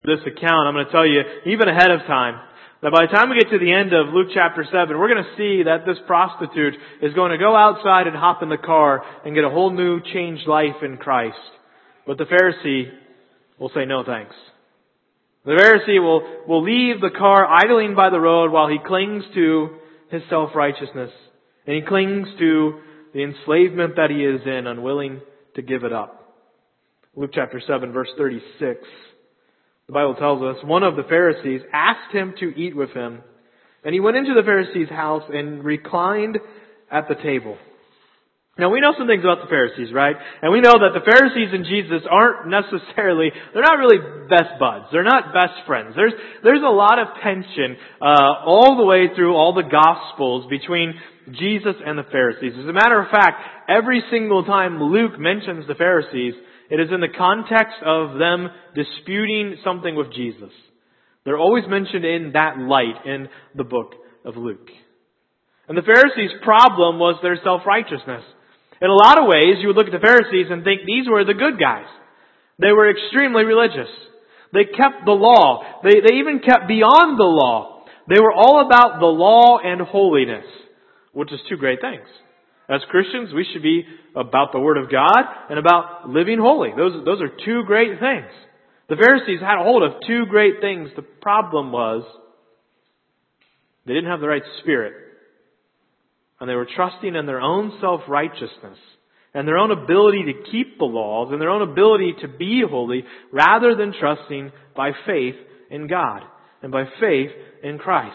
This account, I'm going to tell you, even ahead of time, that by the time we get to the end of Luke chapter 7, we're going to see that this prostitute is going to go outside and hop in the car and get a whole new changed life in Christ. But the Pharisee will say no thanks. The Pharisee will leave the car idling by the road while he clings to his self-righteousness. And he clings to the enslavement that he is in, unwilling to give it up. Luke chapter 7, verse 36. The Bible tells us, one of the Pharisees asked him to eat with him, and he went into the Pharisee's house and reclined at the table. Now we know some things about the Pharisees, right? And we know that the Pharisees and Jesus aren't necessarily, they're not really best buds. They're not best friends. There's a lot of tension all the way through all the Gospels between Jesus and the Pharisees. As a matter of fact, every single time Luke mentions the Pharisees, it is in the context of them disputing something with Jesus. They're always mentioned in that light in the book of Luke. And the Pharisees' problem was their self-righteousness. In a lot of ways, you would look at the Pharisees and think these were the good guys. They were extremely religious. They kept the law. They even kept beyond the law. They were all about the law and holiness, which is two great things. As Christians, we should be about the Word of God and about living holy. Those are two great things. The Pharisees had a hold of two great things. The problem was they didn't have the right spirit. And they were trusting in their own self-righteousness and their own ability to keep the laws and their own ability to be holy rather than trusting by faith in God and by faith in Christ.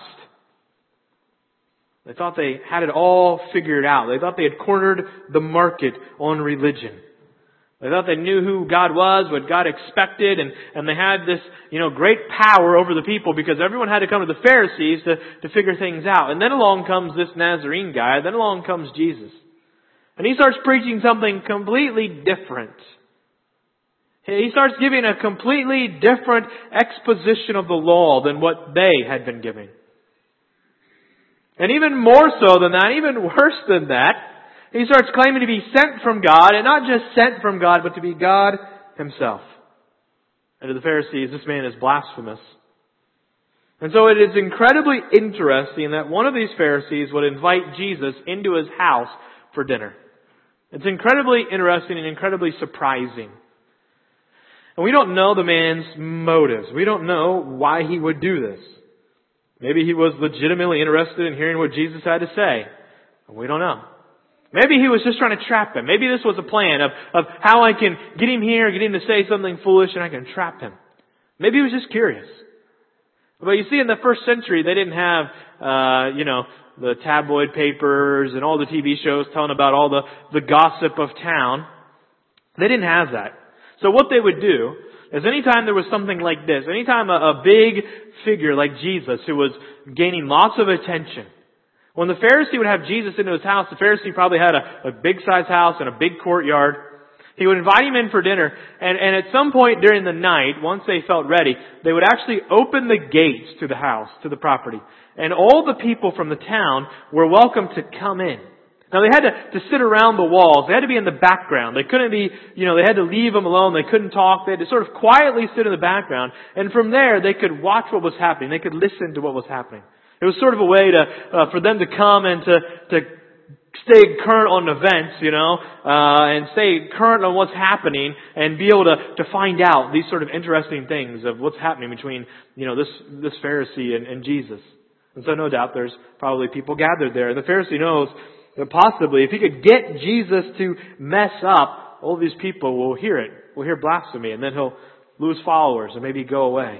They thought they had it all figured out. They thought they had cornered the market on religion. They thought they knew who God was, what God expected, and they had this, great power over the people because everyone had to come to the Pharisees to figure things out. And then along comes this Nazarene guy, then along comes Jesus. And he starts preaching something completely different. He starts giving a completely different exposition of the law than what they had been giving. And even more so than that, even worse than that, he starts claiming to be sent from God, and not just sent from God, but to be God Himself. And to the Pharisees, this man is blasphemous. And so it is incredibly interesting that one of these Pharisees would invite Jesus into his house for dinner. It's incredibly interesting and incredibly surprising. And we don't know the man's motives. We don't know why he would do this. Maybe he was legitimately interested in hearing what Jesus had to say. We don't know. Maybe he was just trying to trap him. Maybe this was a plan of how I can get him here, get him to say something foolish, and I can trap him. Maybe he was just curious. But you see, in the first century, they didn't have, the tabloid papers and all the TV shows telling about all the gossip of town. They didn't have that. So what they would do is anytime there was something like this, anytime a big figure like Jesus who was gaining lots of attention, when the Pharisee would have Jesus into his house, the Pharisee probably had a big-sized house and a big courtyard. He would invite him in for dinner, and at some point during the night, once they felt ready, they would actually open the gates to the house, to the property. And all the people from the town were welcome to come in. Now they had to sit around the walls. They had to be in the background. They couldn't be, they had to leave them alone. They couldn't talk. They had to sort of quietly sit in the background. And from there, they could watch what was happening. They could listen to what was happening. It was sort of a way for them to come and to stay current on events, and stay current on what's happening and be able to find out these sort of interesting things of what's happening between, this Pharisee and Jesus. And so no doubt there's probably people gathered there. And the Pharisee knows that possibly if he could get Jesus to mess up, all these people will hear it. Will hear blasphemy, and then he'll lose followers and maybe go away.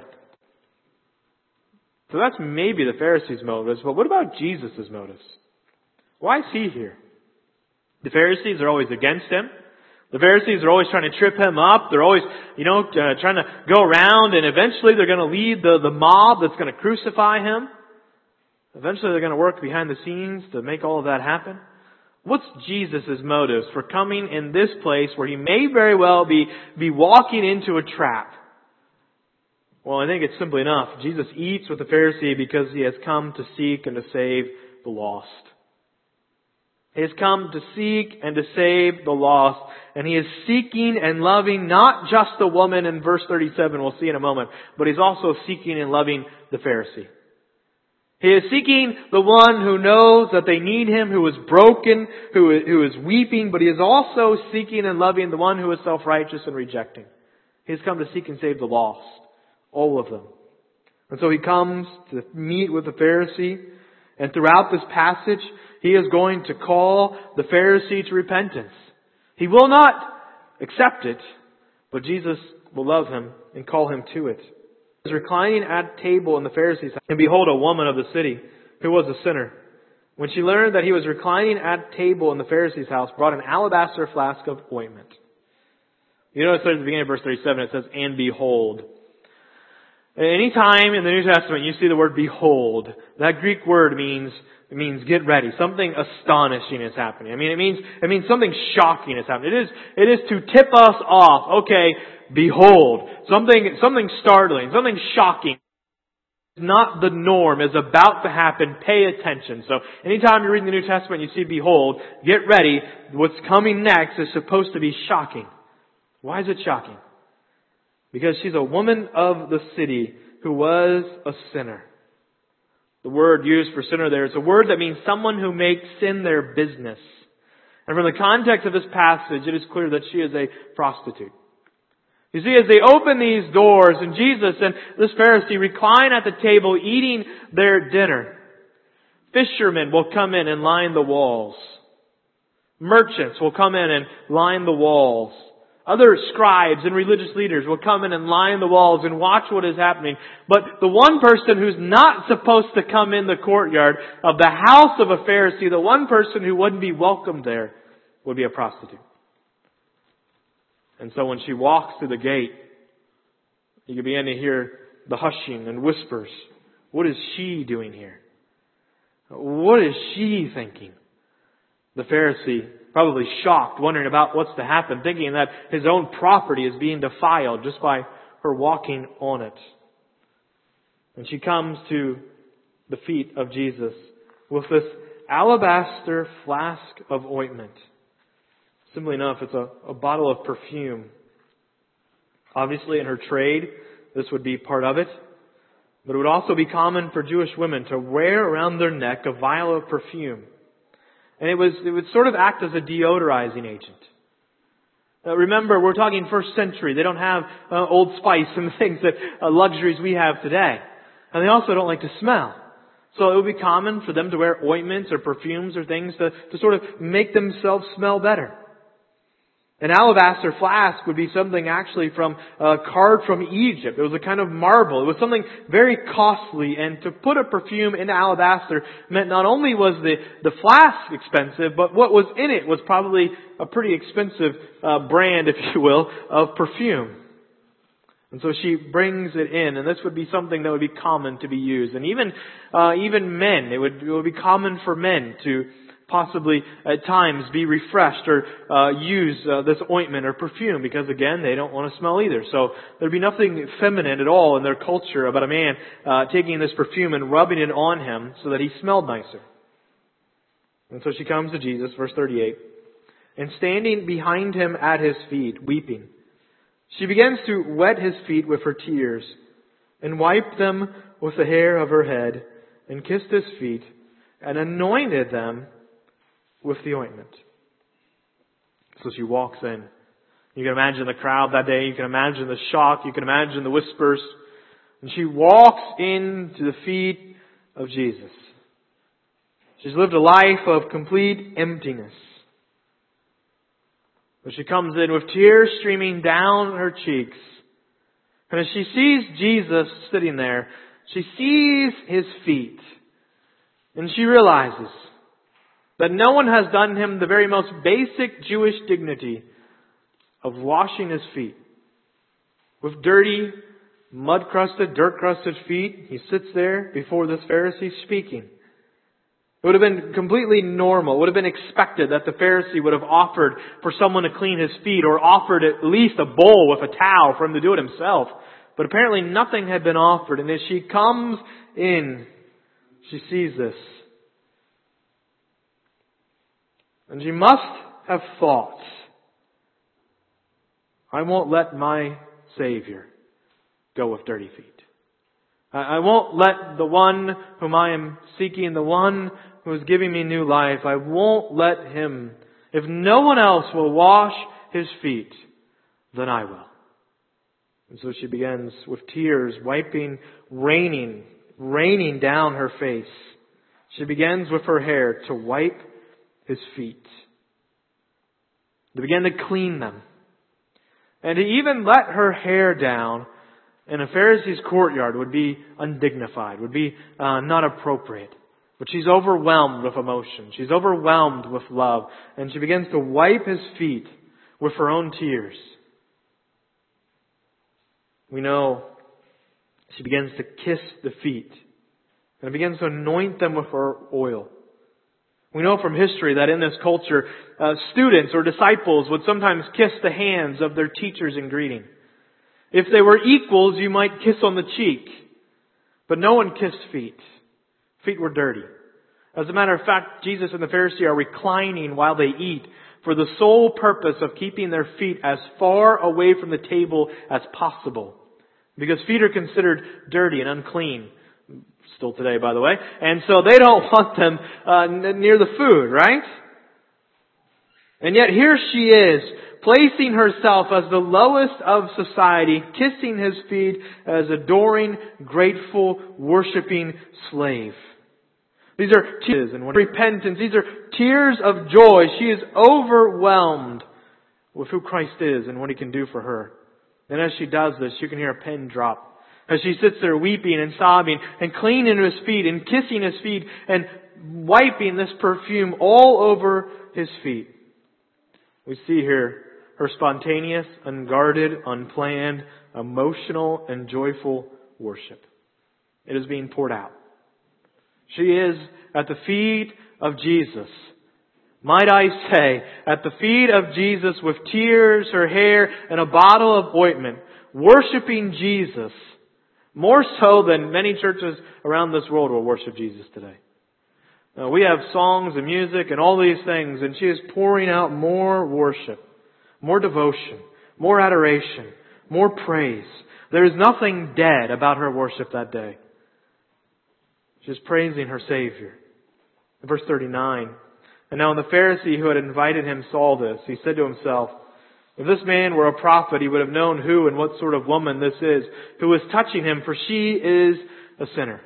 So that's maybe the Pharisees' motives, but what about Jesus' motives? Why is he here? The Pharisees are always against him. The Pharisees are always trying to trip him up. They're always, trying to go around, and eventually they're going to lead the mob that's going to crucify him. Eventually they're going to work behind the scenes to make all of that happen. What's Jesus' motives for coming in this place where he may very well be walking into a trap? Well, I think it's simply enough. Jesus eats with the Pharisee because he has come to seek and to save the lost. He has come to seek and to save the lost. And He is seeking and loving not just the woman in verse 37, we'll see in a moment, but He's also seeking and loving the Pharisee. He is seeking the one who knows that they need Him, who is broken, who is weeping, but He is also seeking and loving the one who is self-righteous and rejecting. He has come to seek and save the lost. All of them. And so He comes to meet with the Pharisee. And throughout this passage, He is going to call the Pharisee to repentance. He will not accept it, but Jesus will love him and call him to it. He was reclining at table in the Pharisee's house, and behold, a woman of the city, who was a sinner, when she learned that he was reclining at table in the Pharisee's house, brought an alabaster flask of ointment. You notice there at the beginning of verse 37, it says, and behold. Any time in the New Testament you see the word behold, that Greek word means get ready. Something astonishing is happening. I mean, it means something shocking is happening. It is to tip us off. Okay, behold. Something startling, something shocking. Not the norm is about to happen. Pay attention. So anytime you read the New Testament you see behold, get ready. What's coming next is supposed to be shocking. Why is it shocking? Because she's a woman of the city who was a sinner. The word used for sinner there is a word that means someone who makes sin their business. And from the context of this passage, it is clear that she is a prostitute. You see, as they open these doors and Jesus and this Pharisee recline at the table eating their dinner, fishermen will come in and line the walls. Merchants will come in and line the walls. Other scribes and religious leaders will come in and line the walls and watch what is happening. But the one person who's not supposed to come in the courtyard of the house of a Pharisee, the one person who wouldn't be welcomed there, would be a prostitute. And so when she walks through the gate, you can begin to hear the hushing and whispers. What is she doing here? What is she thinking? The Pharisee, probably shocked, wondering about what's to happen, thinking that his own property is being defiled just by her walking on it. And she comes to the feet of Jesus with this alabaster flask of ointment. Simply enough, it's a bottle of perfume. Obviously, in her trade, this would be part of it. But it would also be common for Jewish women to wear around their neck a vial of perfume. And it would sort of act as a deodorizing agent. Remember, we're talking first century. They don't have Old Spice and things that luxuries we have today. And they also don't like to smell. So it would be common for them to wear ointments or perfumes or things to sort of make themselves smell better. An alabaster flask would be something actually from carved from Egypt. It was a kind of marble. It was something very costly. And to put a perfume in alabaster meant not only was the flask expensive, but what was in it was probably a pretty expensive brand, if you will, of perfume. And so she brings it in, and this would be something that would be common to be used. And even men, it would be common for men to possibly at times be refreshed or use this ointment or perfume because, again, they don't want to smell either. So there'd be nothing feminine at all in their culture about a man taking this perfume and rubbing it on him so that he smelled nicer. And so she comes to Jesus, verse 38, and standing behind him at his feet, weeping, she begins to wet his feet with her tears and wiped them with the hair of her head and kissed his feet and anointed them with the ointment. So she walks in. You can imagine the crowd that day. You can imagine the shock. You can imagine the whispers. And she walks into the feet of Jesus. She's lived a life of complete emptiness. But she comes in with tears streaming down her cheeks. And as she sees Jesus sitting there, she sees His feet. And she realizes that no one has done him the very most basic Jewish dignity of washing his feet. With dirty, mud-crusted, dirt-crusted feet, he sits there before this Pharisee speaking. It would have been completely normal. It would have been expected that the Pharisee would have offered for someone to clean his feet or offered at least a bowl with a towel for him to do it himself. But apparently nothing had been offered. And as she comes in, she sees this. And she must have thought, I won't let my Savior go with dirty feet. I won't let the one whom I am seeking, the one who is giving me new life, I won't let Him. If no one else will wash His feet, then I will. And so she begins with tears, raining down her face. She begins with her hair to wipe His feet. To begin to clean them. And to even let her hair down in a Pharisee's courtyard would be undignified, would be not appropriate. But she's overwhelmed with emotion. She's overwhelmed with love. And she begins to wipe His feet with her own tears. We know she begins to kiss the feet and begins to anoint them with her oil. We know from history that in this culture, students or disciples would sometimes kiss the hands of their teachers in greeting. If they were equals, you might kiss on the cheek. But no one kissed feet. Feet were dirty. As a matter of fact, Jesus and the Pharisee are reclining while they eat for the sole purpose of keeping their feet as far away from the table as possible. Because feet are considered dirty and unclean. Still today, by the way. And so they don't want them near the food, right? And yet here she is, placing herself as the lowest of society, kissing His feet as adoring, grateful, worshiping slave. These are tears and repentance. These are tears of joy. She is overwhelmed with who Christ is and what He can do for her. And as she does this, you can hear a pin drop. As she sits there weeping and sobbing and clinging to His feet and kissing His feet and wiping this perfume all over His feet. We see here her spontaneous, unguarded, unplanned, emotional, and joyful worship. It is being poured out. She is at the feet of Jesus. Might I say, at the feet of Jesus with tears, her hair, and a bottle of ointment, worshiping Jesus more so than many churches around this world will worship Jesus today. Now, we have songs and music and all these things, and she is pouring out more worship, more devotion, more adoration, more praise. There is nothing dead about her worship that day. She's praising her Savior. In verse 39, and now when the Pharisee who had invited him saw this, he said to himself, if this man were a prophet, he would have known who and what sort of woman this is who is touching him, for she is a sinner.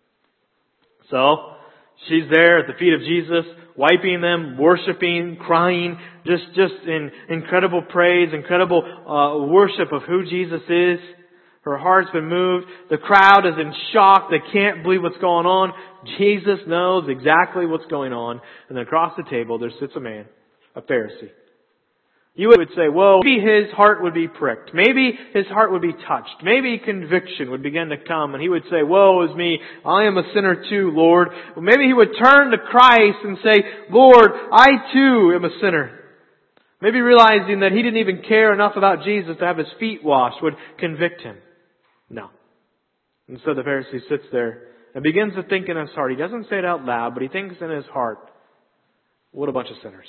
So, she's there at the feet of Jesus, wiping them, worshiping, crying, just in incredible praise, incredible worship of who Jesus is. Her heart's been moved. The crowd is in shock. They can't believe what's going on. Jesus knows exactly what's going on. And then across the table there sits a man, a Pharisee. You would say, well, maybe his heart would be pricked. Maybe his heart would be touched. Maybe conviction would begin to come. And he would say, woe is me. I am a sinner too, Lord. Well, maybe he would turn to Christ and say, Lord, I too am a sinner. Maybe realizing that he didn't even care enough about Jesus to have his feet washed would convict him. No. And so the Pharisee sits there and begins to think in his heart. He doesn't say it out loud, but he thinks in his heart, what a bunch of sinners.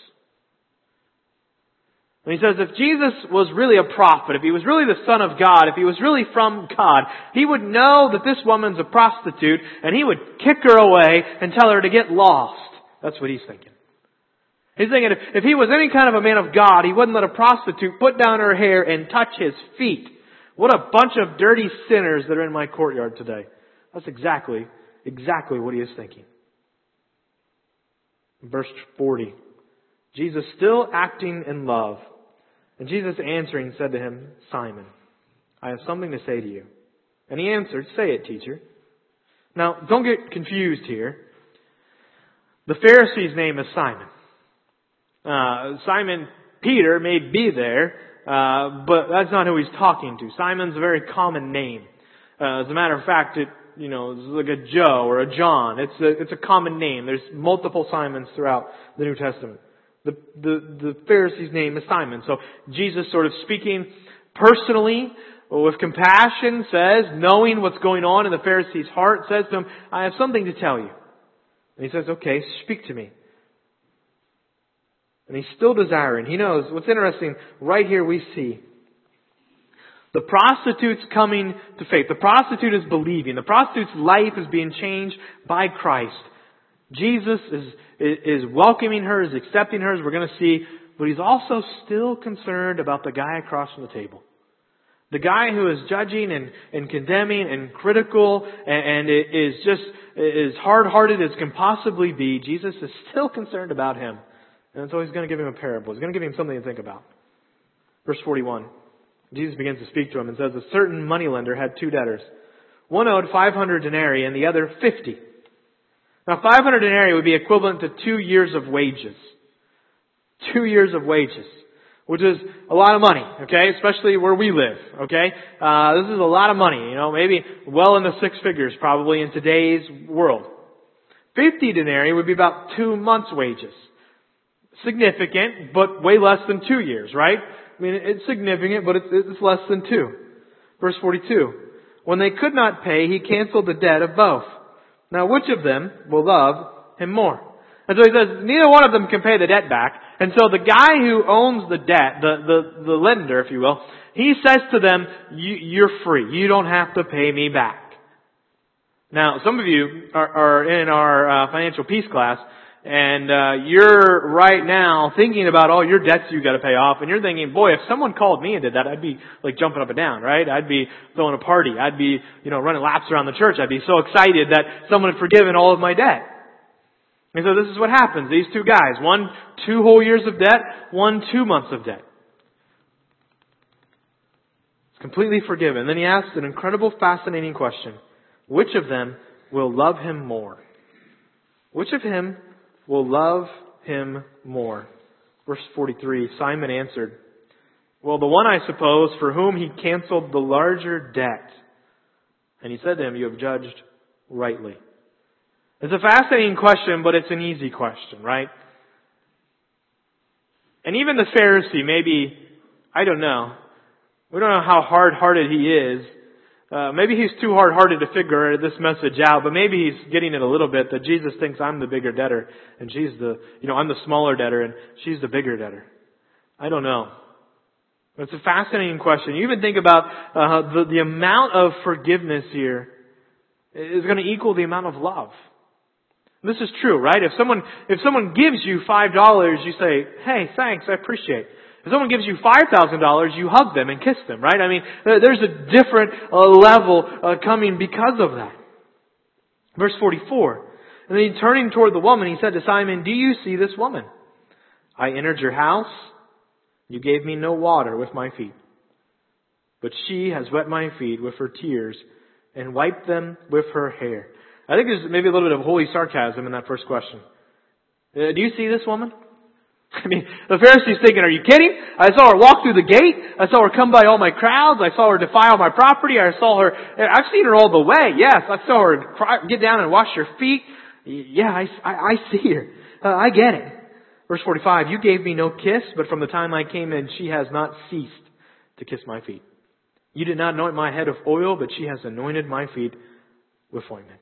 And he says, if Jesus was really a prophet, if He was really the Son of God, if He was really from God, He would know that this woman's a prostitute, and He would kick her away and tell her to get lost. That's what he's thinking. He's thinking if He was any kind of a man of God, He wouldn't let a prostitute put down her hair and touch His feet. What a bunch of dirty sinners that are in my courtyard today. That's exactly what he is thinking. Verse 40. Jesus still acting in love. And Jesus answering said to him, Simon, I have something to say to you. And he answered, say it, teacher. Now, don't get confused here. The Pharisee's name is Simon. Simon Peter may be there, but that's not who he's talking to. Simon's a very common name. As a matter of fact, it's like a Joe or a John. It's a common name. There's multiple Simons throughout the New Testament. The Pharisee's name is Simon. So Jesus, sort of speaking personally with compassion, says, knowing what's going on in the Pharisee's heart, says to him, I have something to tell you. And he says, okay, speak to me. And he's still desiring. He knows. What's interesting, right here we see the prostitute's coming to faith. The prostitute is believing. The prostitute's life is being changed by Christ. Jesus is welcoming her, is accepting her, as we're going to see. But he's also still concerned about the guy across from the table. The guy who is judging and condemning and critical and is just as hard-hearted as can possibly be. Jesus is still concerned about him. And so he's going to give him a parable. He's going to give him something to think about. Verse 41. Jesus begins to speak to him and says, a certain moneylender had 2 debtors. One owed 500 denarii and the other 50. Now 500 denarii would be equivalent to 2 years of wages. 2 years of wages. Which is a lot of money, okay? Especially where we live, okay? This is a lot of money, maybe well into 6 figures probably in today's world. 50 denarii would be about 2 months' wages. Significant, but way less than 2 years, right? I mean, it's significant, but it's less than 2. Verse 42. When they could not pay, he canceled the debt of both. Now which of them will love him more? And so he says, neither one of them can pay the debt back. And so the guy who owns the debt, the lender, if you will, he says to them, you're free. You don't have to pay me back. Now, some of you are in our financial peace class, and you're right now thinking about all your debts you got to pay off, and you're thinking, boy, if someone called me and did that, I'd be like jumping up and down, right? I'd be throwing a party. I'd be, running laps around the church. I'd be so excited that someone had forgiven all of my debt. And so this is what happens. These 2 guys, one 2 whole years of debt, one 2 months of debt. It's completely forgiven. Then he asks an incredible, fascinating question. Which of them will love him more? Which of him will love him more? Verse 43, Simon answered, well, the one, I suppose, for whom he canceled the larger debt. And he said to him, you have judged rightly. It's a fascinating question, but it's an easy question, right? And even the Pharisee, maybe, I don't know. We don't know how hard-hearted he is. Maybe he's too hard-hearted to figure this message out, but maybe he's getting it a little bit that Jesus thinks I'm the bigger debtor and she's I'm the smaller debtor and she's the bigger debtor. I don't know. But it's a fascinating question. You even think about the amount of forgiveness here is going to equal the amount of love. This is true, right? If someone gives you $5, you say, hey, thanks, I appreciate it. If someone gives you $5,000, you hug them and kiss them, right? I mean, there's a different level coming because of that. Verse 44. And then turning toward the woman, he said to Simon, do you see this woman? I entered your house. You gave me no water with my feet. But she has wet my feet with her tears and wiped them with her hair. I think there's maybe a little bit of holy sarcasm in that first question. Do you see this woman? I mean, the Pharisee's thinking, are you kidding? I saw her walk through the gate. I saw her come by all my crowds. I saw her defile my property. I've seen her all the way. Yes, I saw her get down and wash her feet. Yeah, I see her. I get it. Verse 45, you gave me no kiss, but from the time I came in, she has not ceased to kiss my feet. You did not anoint my head with oil, but she has anointed my feet with ointment.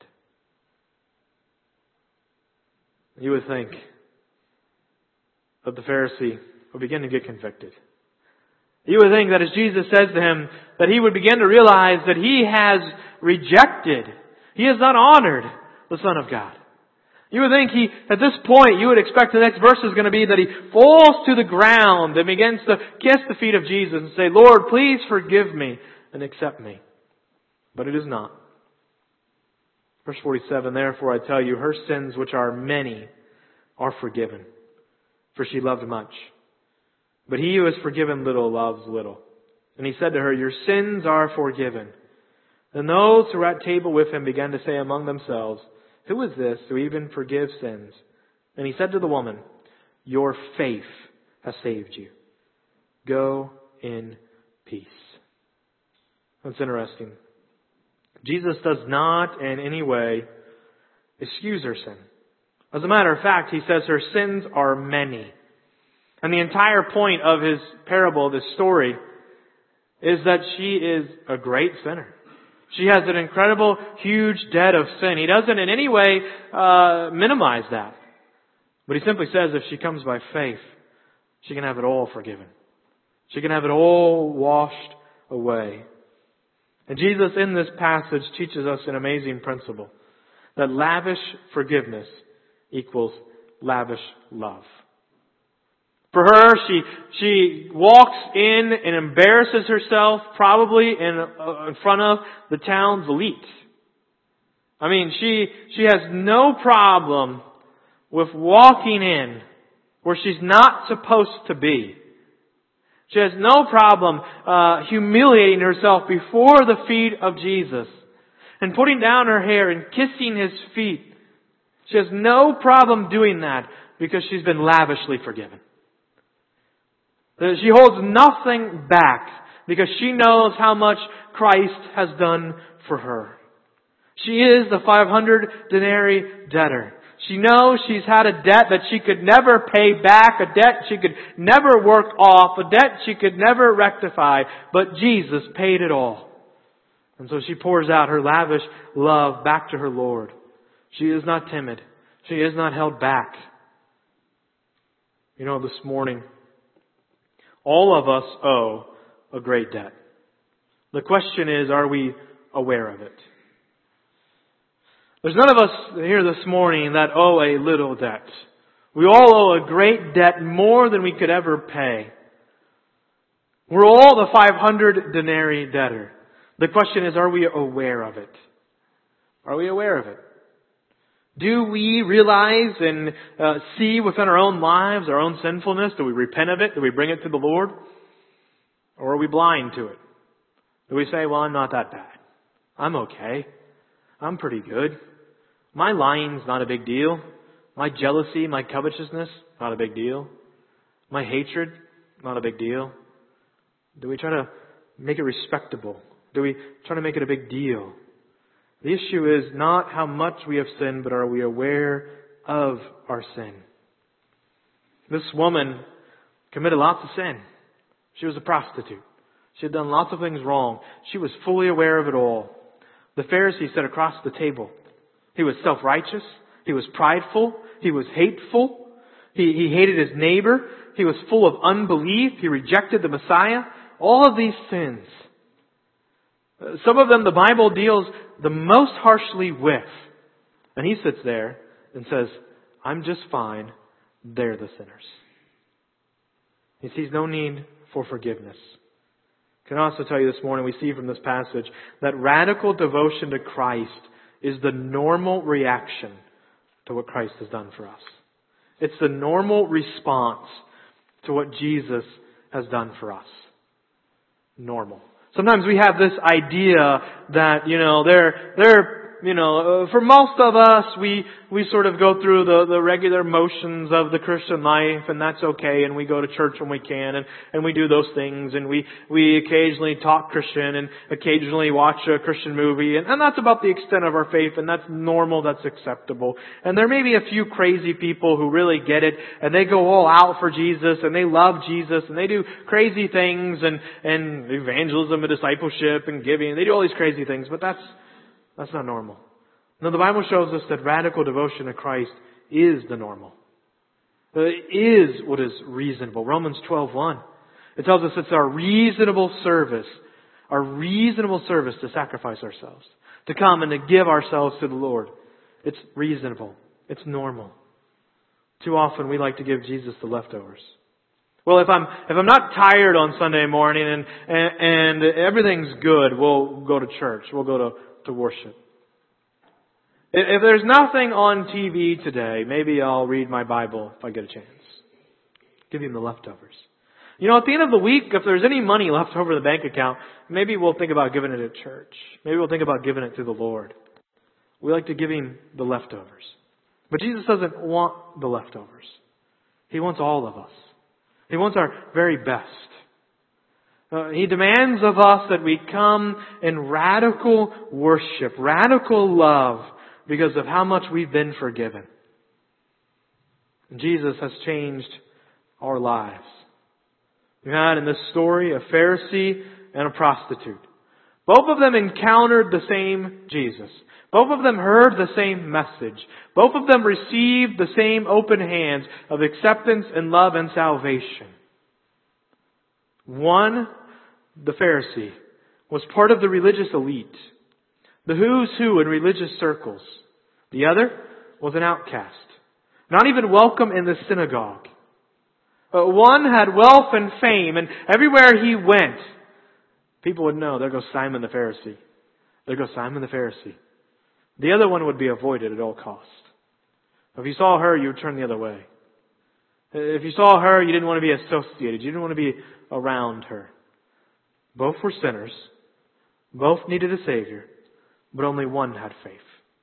You would think that the Pharisee would begin to get convicted. You would think that as Jesus says to him, that he would begin to realize that he has rejected, he has not honored the Son of God. You would think at this point, you would expect the next verse is going to be that he falls to the ground and begins to kiss the feet of Jesus and say, Lord, please forgive me and accept me. But it is not. Verse 47, therefore I tell you, her sins, which are many, are forgiven. For she loved much. But he who is forgiven little loves little. And he said to her, your sins are forgiven. And those who were at table with him began to say among themselves, who is this who even forgives sins? And he said to the woman, your faith has saved you. Go in peace. That's interesting. Jesus does not in any way excuse her sin. As a matter of fact, he says her sins are many. And the entire point of his parable, this story, is that she is a great sinner. She has an incredible, huge debt of sin. He doesn't in any way minimize that. But he simply says if she comes by faith, She can have it all forgiven. She can have it all washed away. And Jesus in this passage teaches us an amazing principle. That lavish forgiveness equals lavish love. For her, she walks in and embarrasses herself probably in front of the town's elite. I mean, she has no problem with walking in where she's not supposed to be. She has no problem humiliating herself before the feet of Jesus and putting down her hair and kissing His feet. She has no problem doing that because she's been lavishly forgiven. She holds nothing back because she knows how much Christ has done for her. She is the 500 denarii debtor. She knows she's had a debt that she could never pay back, a debt she could never work off, a debt she could never rectify, but Jesus paid it all. And so she pours out her lavish love back to her Lord. She is not timid. She is not held back. You know, this morning, all of us owe a great debt. The question is, are we aware of it? There's none of us here this morning that owe a little debt. We all owe a great debt, more than we could ever pay. We're all the 500 denarii debtor. The question is, are we aware of it? Are we aware of it? Do we realize and see within our own lives our own sinfulness? Do we repent of it? Do we bring it to the Lord? Or are we blind to it? Do we say, well, I'm not that bad. I'm okay. I'm pretty good. My lying's not a big deal. My jealousy, my covetousness, not a big deal. My hatred, not a big deal. Do we try to make it respectable? Do we try to make it a big deal? The issue is not how much we have sinned, but are we aware of our sin? This woman committed lots of sin. She was a prostitute. She had done lots of things wrong. She was fully aware of it all. The Pharisee sat across the table. He was self-righteous. He was prideful. He was hateful. He hated his neighbor. He was full of unbelief. He rejected the Messiah. All of these sins. Some of them the Bible deals the most harshly with. And he sits there and says, I'm just fine. They're the sinners. He sees no need for forgiveness. I can also tell you this morning, we see from this passage that radical devotion to Christ is the normal reaction to what Christ has done for us. It's the normal response to what Jesus has done for us. Normal. Sometimes we have this idea that, for most of us, we sort of go through the regular motions of the Christian life, and that's okay, and we go to church when we can, and we do those things, and we occasionally talk Christian, and occasionally watch a Christian movie, and that's about the extent of our faith, and that's normal, that's acceptable. And there may be a few crazy people who really get it, and they go all out for Jesus, and they love Jesus, and they do crazy things, and evangelism and discipleship and giving, they do all these crazy things, but that's not normal. No, the Bible shows us that radical devotion to Christ is the normal. It is what is reasonable. Romans 12:1. It tells us it's our reasonable service to sacrifice ourselves, to come and to give ourselves to the Lord. It's reasonable. It's normal. Too often we like to give Jesus the leftovers. Well, if I'm not tired on Sunday morning and everything's good, we'll go to church. We'll go to worship. If there's nothing on TV today, maybe I'll read my Bible if I get a chance. Give Him the leftovers. At the end of the week, if there's any money left over in the bank account, maybe we'll think about giving it at church. Maybe we'll think about giving it to the Lord. We like to give Him the leftovers. But Jesus doesn't want the leftovers. He wants all of us. He wants our very best. He demands of us that we come in radical worship, radical love, because of how much we've been forgiven. And Jesus has changed our lives. We had in this story a Pharisee and a prostitute. Both of them encountered the same Jesus. Both of them heard the same message. Both of them received the same open hands of acceptance and love and salvation. One, the Pharisee, was part of the religious elite, the who's who in religious circles. The other was an outcast, not even welcome in the synagogue. One had wealth and fame, and everywhere he went, people would know, there goes Simon the Pharisee. There goes Simon the Pharisee. The other one would be avoided at all costs. If you saw her, you would turn the other way. If you saw her, you didn't want to be associated. You didn't want to be around her. Both were sinners. Both needed a Savior. But only one had faith.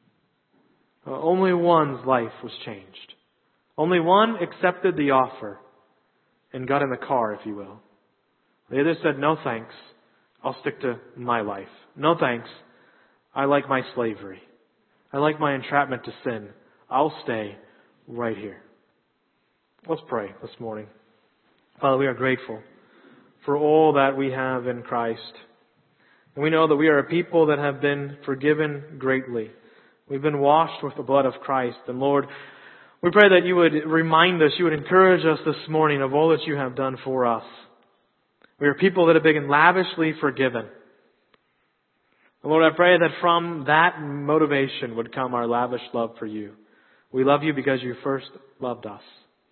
Only one's life was changed. Only one accepted the offer and got in the car, if you will. The other said, no thanks. I'll stick to my life. No thanks. I like my slavery. I like my entrapment to sin. I'll stay right here. Let's pray this morning. Father, we are grateful for all that we have in Christ. And we know that we are a people that have been forgiven greatly. We've been washed with the blood of Christ. And Lord, we pray that you would remind us, you would encourage us this morning of all that you have done for us. We are people that have been lavishly forgiven. And Lord, I pray that from that motivation would come our lavish love for you. We love you because you first loved us.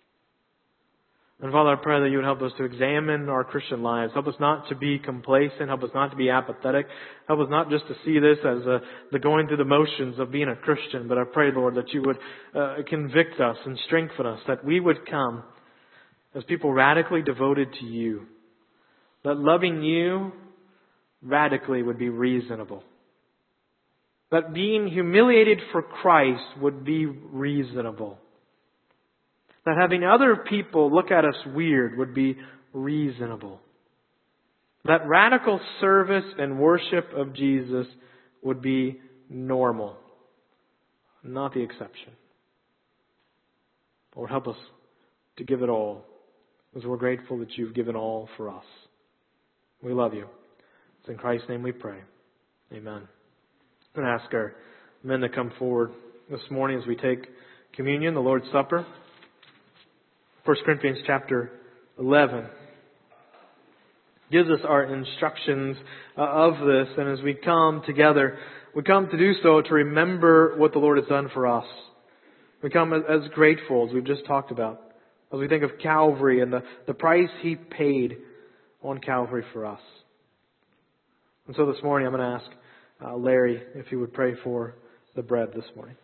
And Father, I pray that you would help us to examine our Christian lives. Help us not to be complacent. Help us not to be apathetic. Help us not just to see this as the going through the motions of being a Christian. But I pray, Lord, that you would convict us and strengthen us. That we would come as people radically devoted to you. That loving you radically would be reasonable. That being humiliated for Christ would be reasonable. That having other people look at us weird would be reasonable. That radical service and worship of Jesus would be normal, not the exception. Lord, help us to give it all, because we're grateful that you've given all for us. We love you. It's in Christ's name we pray. Amen. I'm going to ask our men to come forward this morning as we take communion, the Lord's Supper. 1 Corinthians chapter 11 gives us our instructions of this. And as we come together, we come to do so to remember what the Lord has done for us. We come as grateful, as we've just talked about, as we think of Calvary and the price He paid on Calvary for us. And so this morning I'm going to ask Larry if he would pray for the bread this morning.